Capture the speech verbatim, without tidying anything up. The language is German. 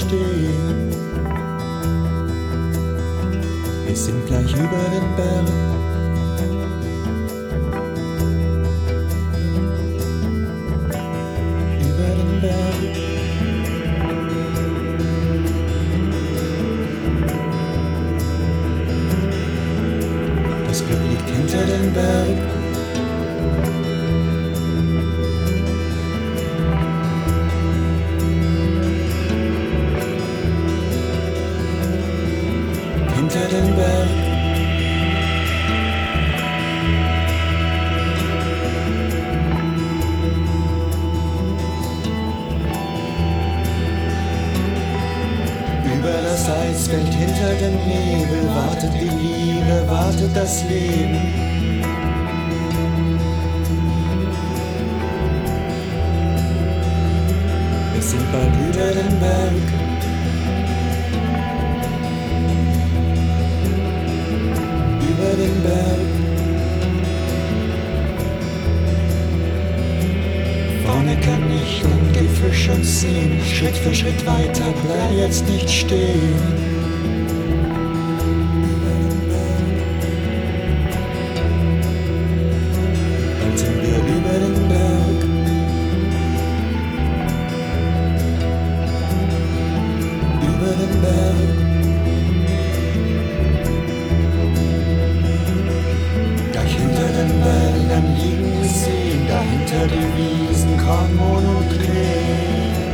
stehen. Wir sind gleich über den Berg. Über den Berg. Das Glück liegt hinter den Berg. Hinter den Berg. Über das Eisfeld hinter dem Nebel wartet die Liebe, wartet das Leben. Wir sind bald über den Berg. Über den Berg. Vorne kann ich den Gipfel schon sehen, Schritt für Schritt weiter, bleib jetzt nicht stehen. Über den Berg. Bald sind wir über den Berg. Über den Berg. Hinter den Wäldern liegen Seen, dahinter die Wiesen, Kornmohn und Klee.